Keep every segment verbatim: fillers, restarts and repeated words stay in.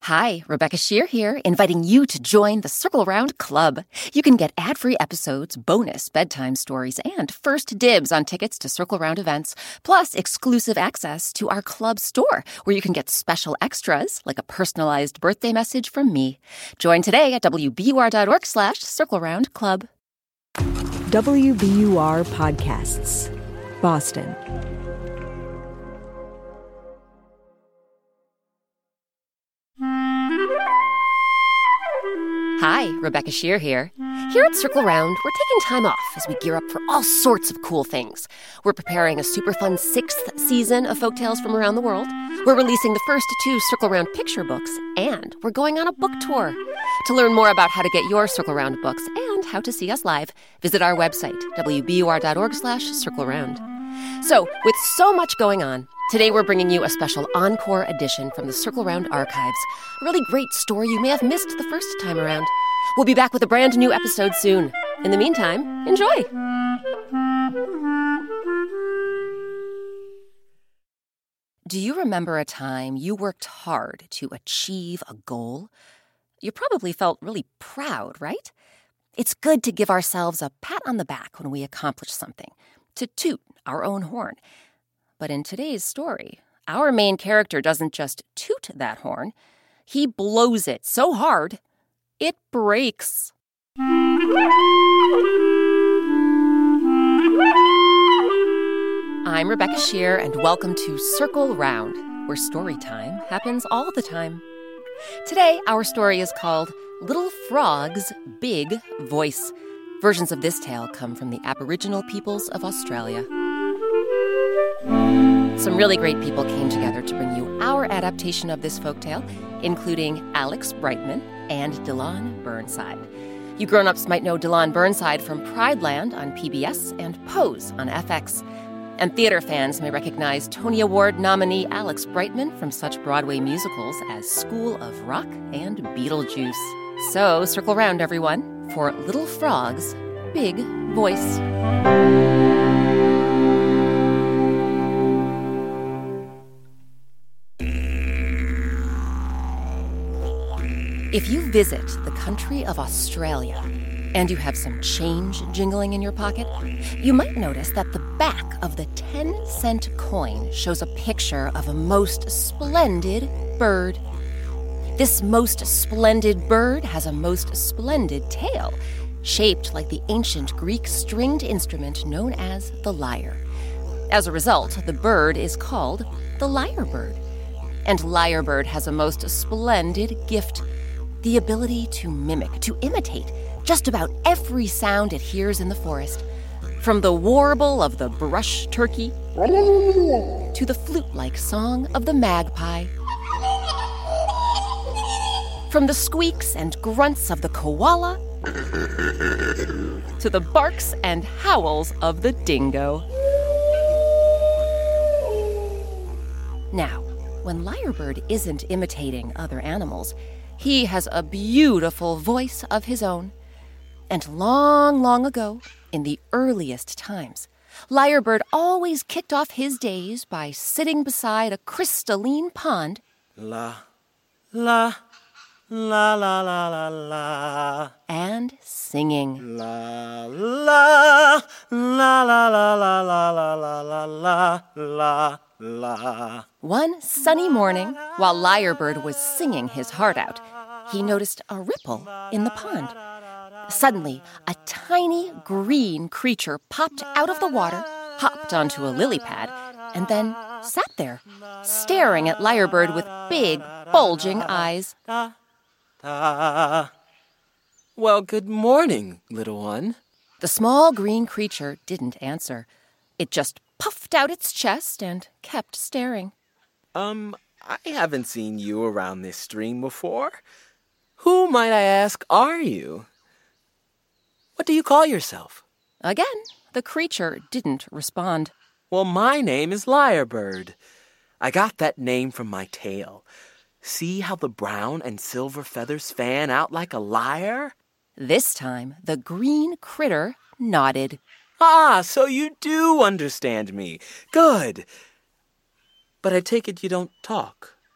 Hi, Rebecca Shear here, inviting you to join the Circle Round Club. You can get ad-free episodes, bonus bedtime stories, and first dibs on tickets to Circle Round events, plus exclusive access to our club store, where you can get special extras, like a personalized birthday message from me. Join today at wbur.org slash Circle Round Club. W B U R Podcasts, Boston. Hi, Rebecca Shear here. Here at Circle Round, we're taking time off as we gear up for all sorts of cool things. We're preparing a super fun sixth season of folktales from around the world. We're releasing the first two Circle Round picture books, and we're going on a book tour. To learn more about how to get your Circle Round books and how to see us live, visit our website, wbur.org slash Circle Round. So, with so much going on, today we're bringing you a special encore edition from the Circle Round archives. A really great story you may have missed the first time around. We'll be back with a brand new episode soon. In the meantime, enjoy! Do you remember a time you worked hard to achieve a goal? You probably felt really proud, right? It's good to give ourselves a pat on the back when we accomplish something, to toot our own horn. But in today's story, our main character doesn't just toot that horn. He blows it so hard, it breaks. I'm Rebecca Shear, and welcome to Circle Round, where story time happens all the time. Today, our story is called Little Frog's Big Voice. Versions of this tale come from the Aboriginal peoples of Australia. Some really great people came together to bring you our adaptation of this folktale, including Alex Brightman and Dylan Burnside. You grown-ups might know Dylan Burnside from Prideland on P B S and Pose on F X. And theater fans may recognize Tony Award nominee Alex Brightman from such Broadway musicals as School of Rock and Beetlejuice. So circle round, everyone, for Little Frog's Big Voice. If you visit the country of Australia and you have some change jingling in your pocket, you might notice that the back of the ten-cent coin shows a picture of a most splendid bird. This most splendid bird has a most splendid tail, shaped like the ancient Greek stringed instrument known as the lyre. As a result, the bird is called the lyrebird. And lyrebird has a most splendid gift: the ability to mimic, to imitate just about every sound it hears in the forest, from the warble of the brush turkey to the flute-like song of the magpie, from the squeaks and grunts of the koala to the barks and howls of the dingo. Now, when lyrebird isn't imitating other animals, he has a beautiful voice of his own. And long, long ago, in the earliest times, lyrebird always kicked off his days by sitting beside a crystalline pond. La, la, la, la, la, la, la. And singing. La, la, la, la, la, la, la, la, la, la, la, la. One sunny morning, while lyrebird was singing his heart out, he noticed a ripple in the pond. Suddenly, a tiny green creature popped out of the water, hopped onto a lily pad, and then sat there, staring at lyrebird with big, bulging eyes. Well, good morning, little one. The small green creature didn't answer. It just puffed out its chest and kept staring. Um, I haven't seen you around this stream before. Who, might I ask, are you? What do you call yourself? Again, the creature didn't respond. Well, my name is Lyrebird. I got that name from my tail. See how the brown and silver feathers fan out like a lyre? This time, the green critter nodded. Ah, so you do understand me. Good. But I take it you don't talk,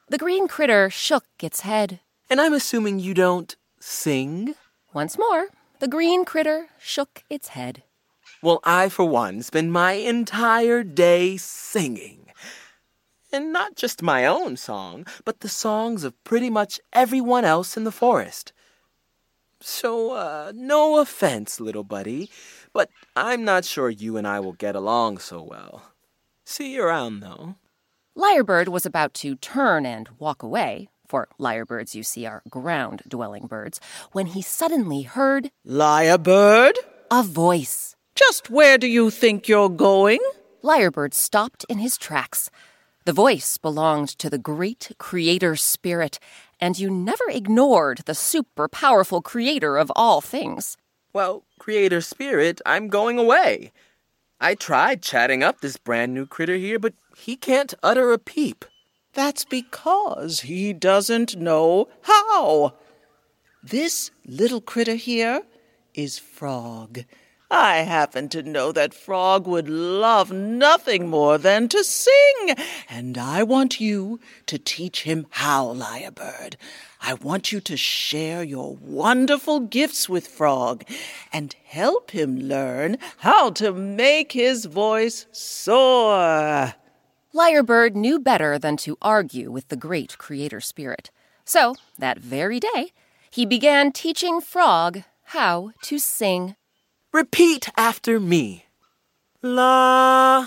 The green critter shook its head. And I'm assuming you don't sing? Once more, the green critter shook its head. Well, I, for one, spend my entire day singing. And not just my own song, but the songs of pretty much everyone else in the forest. So, uh, no offense, little buddy, but I'm not sure you and I will get along so well. See you around, though. Lyrebird was about to turn and walk away, for lyrebirds, you see, are ground-dwelling birds, when he suddenly heard Lyrebird? a voice. Just where do you think you're going? Lyrebird stopped in his tracks. The voice belonged to the great creator spirit, and you never ignored the super-powerful creator of all things. Well, creator spirit, I'm going away. I tried chatting up this brand new critter here, but he can't utter a peep. That's because he doesn't know how. This little critter here is Frog. I happen to know that Frog would love nothing more than to sing, and I want you to teach him how, Lyrebird. I want you to share your wonderful gifts with Frog and help him learn how to make his voice soar. Lyrebird knew better than to argue with the great creator spirit. So, that very day, he began teaching Frog how to sing. Repeat after me. La,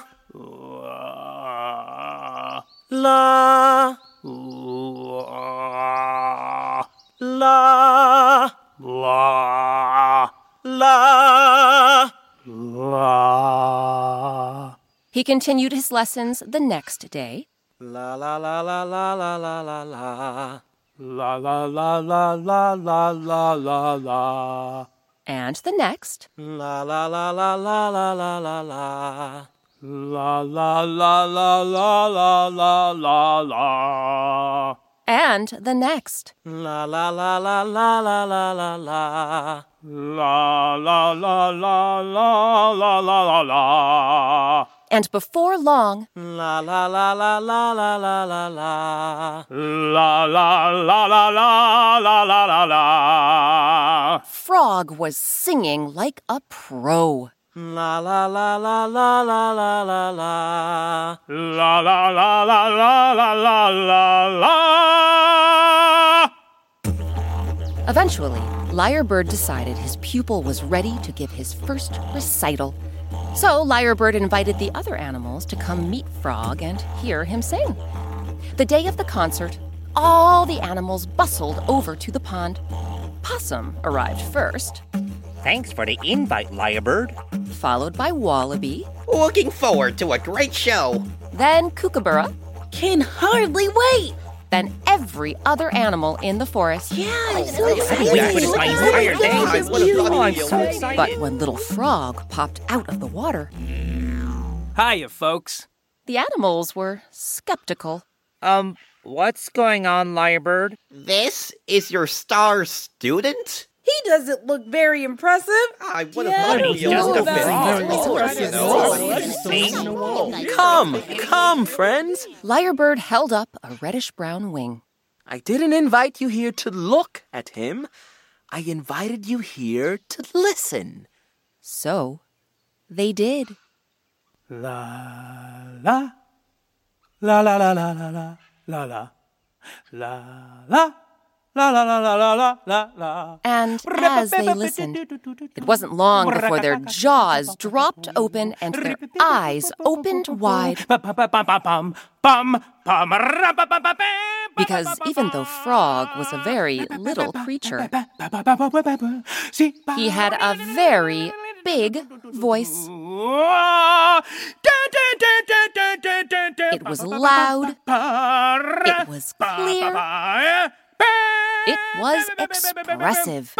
la, la, la, la, la, la, la. He continued his lessons the next day. La, la, la, la, la, la, la, la, la. La, la, la, la, la, la, la, la, la. And the next. La, la, la, la, la, la, la, la, la. La, la, la, la, la, la, la, la, la. And the next. La, la, la, la, la, la, la, la, la. La, la, la, la, la, la, la, la, la. And before long, La, la, la, la, la, la, la, la, la. La, la, la, la, la, la, la, la, la. Frog was singing like a pro. La, la, la, la, la, la, la, la, la. La, la, la, la, la, la, la, la, la. Eventually, Lyrebird decided his pupil was ready to give his first recital. So Lyrebird invited the other animals to come meet Frog and hear him sing. The day of the concert, all the animals bustled over to the pond. Possum arrived first, Thanks for the invite, Lyrebird. followed by Wallaby, Looking forward to a great show. then Kookaburra, Can hardly wait. then every other animal in the forest. Yeah, I'm so I've excited. been waiting for this my entire day. Oh, I'm so But excited. when little Frog popped out of the water, Hiya, folks. the animals were skeptical. Um, what's going on, Lyrebird? This is your star student? He doesn't look very impressive. I would Yeah, I have don't known know you about would that. Come, come, friends. Lyrebird held up a reddish-brown wing. I didn't invite you here to look at him. I invited you here to listen. So they did. La, la. La, la, la, la, la, la, la, la. La, la. La, la, la, la, la, la, la, la. And as they listened, it wasn't long before their jaws dropped open and their eyes opened wide. Because even though Frog was a very little creature, he had a very big voice. It was loud. It was clear. It was expressive.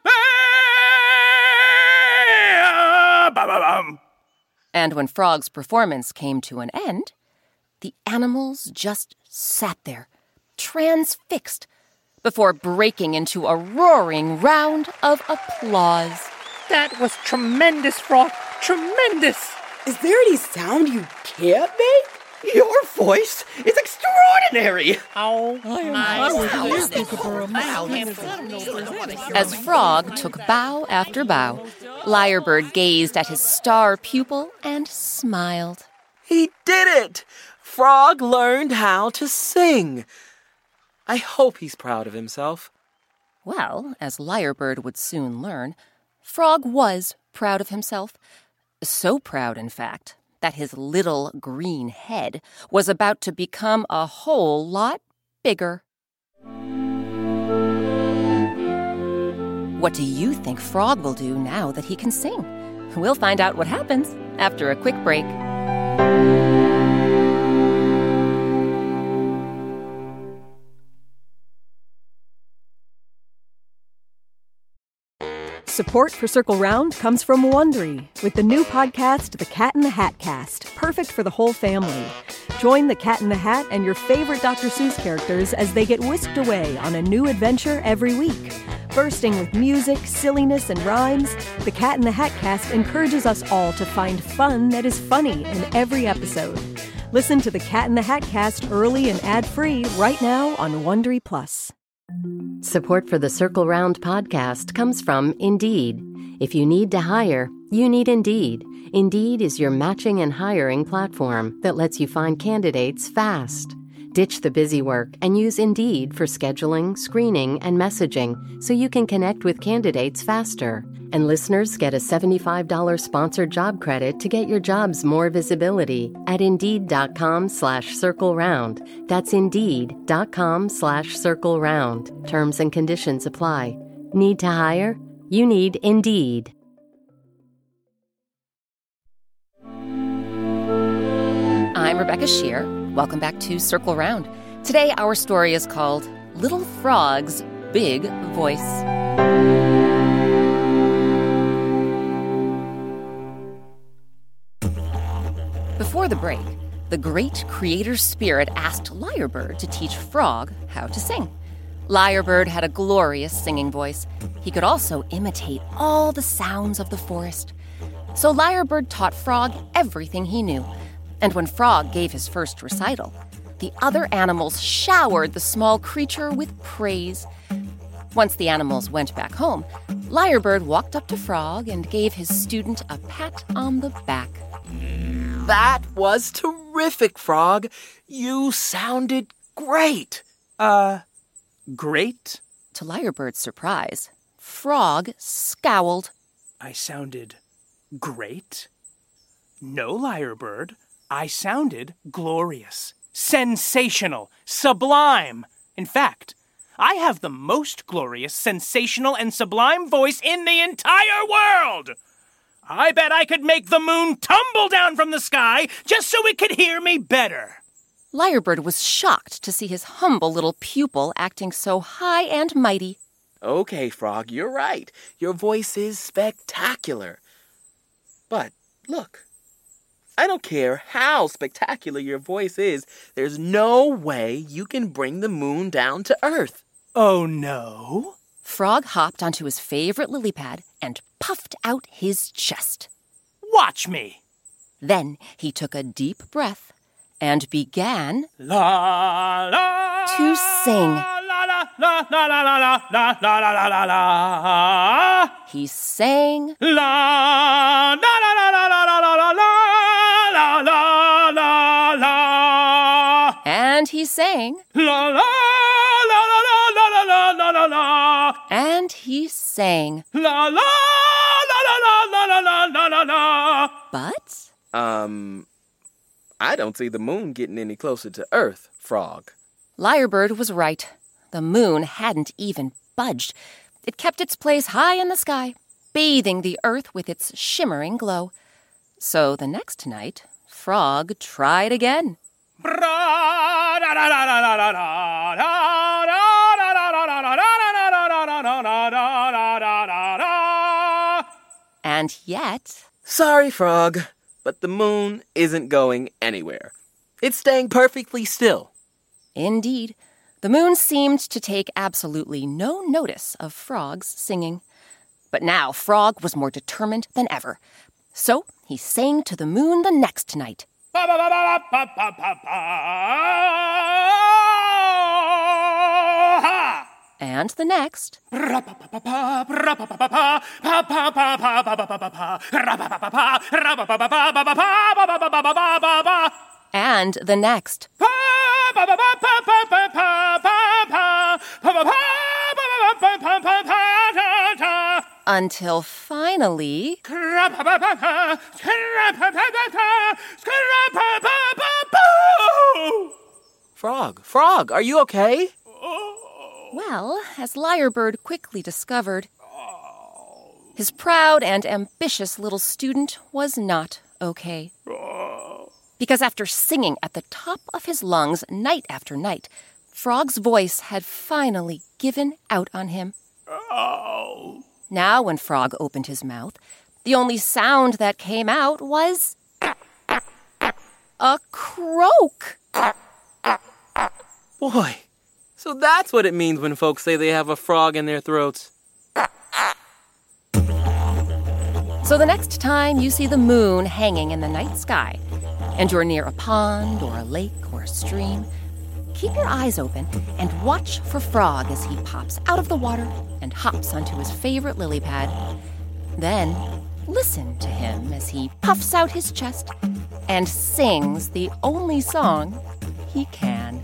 And when Frog's performance came to an end, the animals just sat there, transfixed, before breaking into a roaring round of applause. That was tremendous, Frog. Tremendous. Is there any sound you can't make? Your voice is extraordinary! Oh, my As Frog took bow after bow, Lyrebird gazed at his star pupil and smiled. He did it! Frog learned how to sing. I hope he's proud of himself. Well, as Lyrebird would soon learn, Frog was proud of himself. So proud, in fact, that his little green head was about to become a whole lot bigger. What do you think Frog will do now that he can sing? We'll find out what happens after a quick break. Support for Circle Round comes from Wondery, with the new podcast, The Cat in the Hat Cast, perfect for the whole family. Join the Cat in the Hat and your favorite Doctor Seuss characters as they get whisked away on a new adventure every week. Bursting with music, silliness, and rhymes, The Cat in the Hat Cast encourages us all to find fun that is funny in every episode. Listen to The Cat in the Hat Cast early and ad-free right now on Wondery Plus. Support for the Circle Round podcast comes from Indeed. If you need to hire, you need Indeed. Indeed is your matching and hiring platform that lets you find candidates fast. Ditch the busy work and use Indeed for scheduling, screening, and messaging so you can connect with candidates faster. And listeners get a seventy-five dollars sponsored job credit to get your jobs more visibility at Indeed.com slash Circle Round. That's Indeed.com slash Circle Round. Terms and conditions apply. Need to hire? You need Indeed. I'm Rebecca Shear. Welcome back to Circle Round. Today, our story is called Little Frog's Big Voice. Before the break, the great creator spirit asked Lyrebird to teach Frog how to sing. Lyrebird had a glorious singing voice. He could also imitate all the sounds of the forest. So Lyrebird taught Frog everything he knew. And when Frog gave his first recital, the other animals showered the small creature with praise. Once the animals went back home, Lyrebird walked up to Frog and gave his student a pat on the back. That was terrific, Frog. You sounded great. Uh, great? To Lyrebird's surprise, Frog scowled. I sounded great? No, Lyrebird. I sounded glorious, sensational, sublime. In fact, I have the most glorious, sensational, and sublime voice in the entire world. I bet I could make the moon tumble down from the sky just so it could hear me better. Lyrebird was shocked to see his humble little pupil acting so high and mighty. Okay, Frog, you're right. Your voice is spectacular. But look, I don't care how spectacular your voice is, there's no way you can bring the moon down to Earth. Oh, no? Frog hopped onto his favorite lily pad and puffed out his chest. Watch me. Then he took a deep breath and began la, la, to sing. La, la, la, la, la, la, la, la, la, la, la. He sang la, la, la, la, la, la, la, la, la, la, la, la. And he sang la, la, la, la, la, la, la, la, la, la. And he sang la, la, la, la, la, la, la, la, la, la. But Um, I don't see the moon getting any closer to Earth, Frog. Lyrebird was right. The moon hadn't even budged. It kept its place high in the sky, bathing the earth with its shimmering glow. So the next night, Frog tried again. And yet... Sorry, Frog, but the moon isn't going anywhere. It's staying perfectly still. Indeed, the moon seemed to take absolutely no notice of Frog's singing. But now Frog was more determined than ever. So he sang to the moon the next night. And the next. And the next. Until finally... Frog, Frog, are you okay? Well, as Lyrebird quickly discovered, his proud and ambitious little student was not okay. Because after singing at the top of his lungs night after night, Frog's voice had finally given out on him. Now, when Frog opened his mouth, the only sound that came out was a croak. Boy, so that's what it means when folks say they have a frog in their throats. So the next time you see the moon hanging in the night sky, and you're near a pond or a lake or a stream, keep your eyes open and watch for Frog as he pops out of the water and hops onto his favorite lily pad. Then listen to him as he puffs out his chest and sings the only song he can.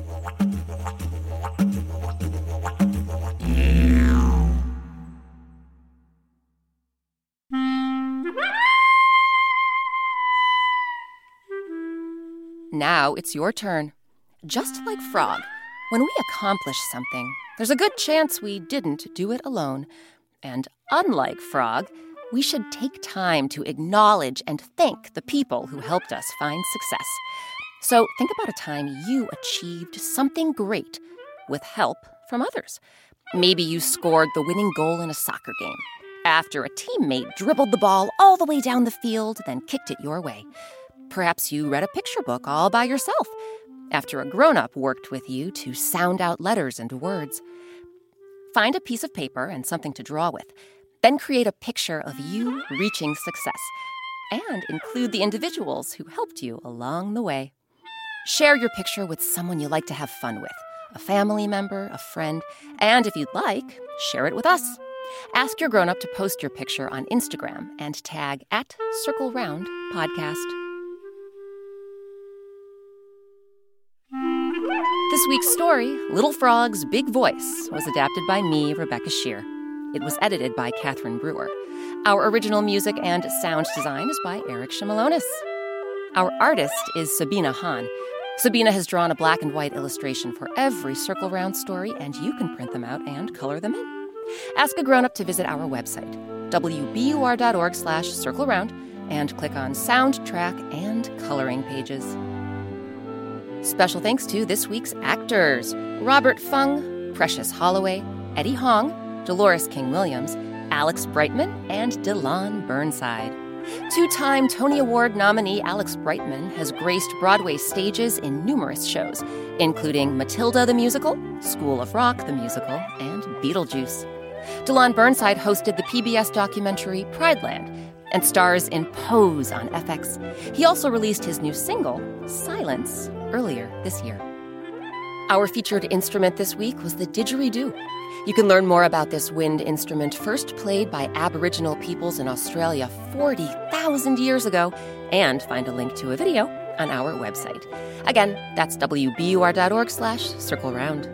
Now it's your turn. Just like Frog, when we accomplish something, there's a good chance we didn't do it alone. And unlike Frog, we should take time to acknowledge and thank the people who helped us find success. So think about a time you achieved something great with help from others. Maybe you scored the winning goal in a soccer game after a teammate dribbled the ball all the way down the field, then kicked it your way. Perhaps you read a picture book all by yourself after a grown-up worked with you to sound out letters and words. Find a piece of paper and something to draw with. Then create a picture of you reaching success and include the individuals who helped you along the way. Share your picture with someone you like to have fun with, a family member, a friend, and if you'd like, share it with us. Ask your grown-up to post your picture on Instagram and tag at Circle Round Podcast. This week's story, Little Frog's Big Voice, was adapted by me, Rebecca Shear. It was edited by Catherine Brewer. Our original music and sound design is by Eric Shimalonis. Our artist is Sabina Hahn. Sabina has drawn a black and white illustration for every Circle Round story, and you can print them out and color them in. Ask a grown-up to visit our website, w b u r dot org slash circle round, and click on Soundtrack and Coloring pages. Special thanks to this week's actors, Robert Fung, Precious Holloway, Eddie Hong, Dolores King-Williams, Alex Brightman, and Delon Burnside. Two-time Tony Award nominee Alex Brightman has graced Broadway stages in numerous shows, including Matilda the Musical, School of Rock the Musical, and Beetlejuice. Delon Burnside hosted the P B S documentary Prideland and stars in Pose on F X. He also released his new single, Silence, earlier this year. Our featured instrument this week was the didgeridoo. You can learn more about this wind instrument, first played by Aboriginal peoples in Australia forty thousand years ago, and find a link to a video on our website. Again, that's w b u r dot org slash circle round.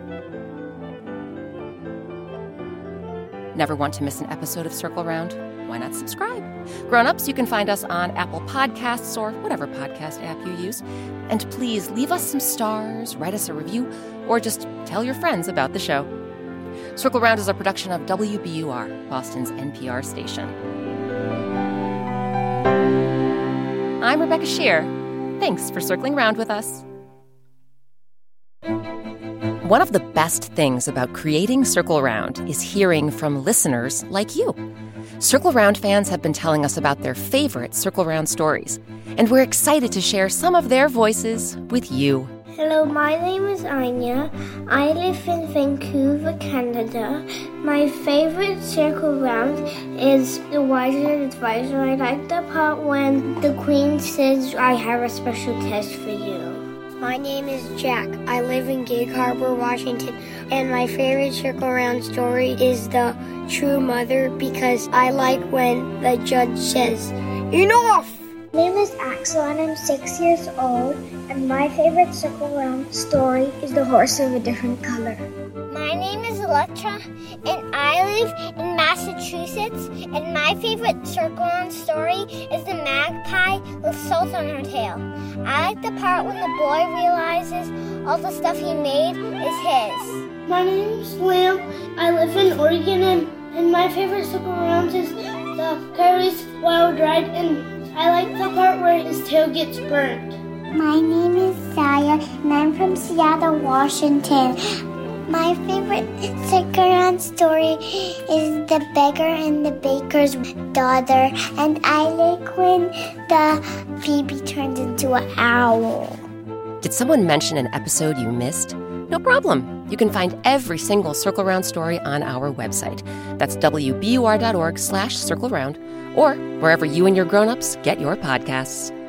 Never want to miss an episode of Circle Round? Why not subscribe? Grown-ups, you can find us on Apple Podcasts or whatever podcast app you use. And please leave us some stars, write us a review, or just tell your friends about the show. Circle Round is a production of W B U R, Boston's N P R station. I'm Rebecca Shear. Thanks for circling round with us. One of the best things about creating Circle Round is hearing from listeners like you. Circle Round fans have been telling us about their favorite Circle Round stories, and we're excited to share some of their voices with you. Hello, my name is Anya. I live in Vancouver, Canada. My favorite circle round is the Wiser Advisor. I like the part when the Queen says, I have a special test for you. My name is Jack. I live in Gig Harbor, Washington, and my favorite circle round story is the True Mother because I like when the judge says, enough! My name is Axel and I'm six years old, and my favorite circle round story is The Horse of a Different Color. My name is Electra and I live in Massachusetts, and my favorite circle round story is The Magpie with Salt on Her Tail. I like the part when the boy realizes all the stuff he made is his. My name is Liam. I live in Oregon, and, and my favorite circle round is the Coyote's Wild Ride, and I like the part where his tail gets burnt. My name is Saya, and I'm from Seattle, Washington. My favorite circle round story is The Beggar and the Baker's Daughter, and I like when the Phoebe turns into an owl. Did someone mention an episode you missed? No problem. You can find every single Circle Round story on our website. That's W B U R dot org slash circle round, or wherever you and your grown-ups get your podcasts.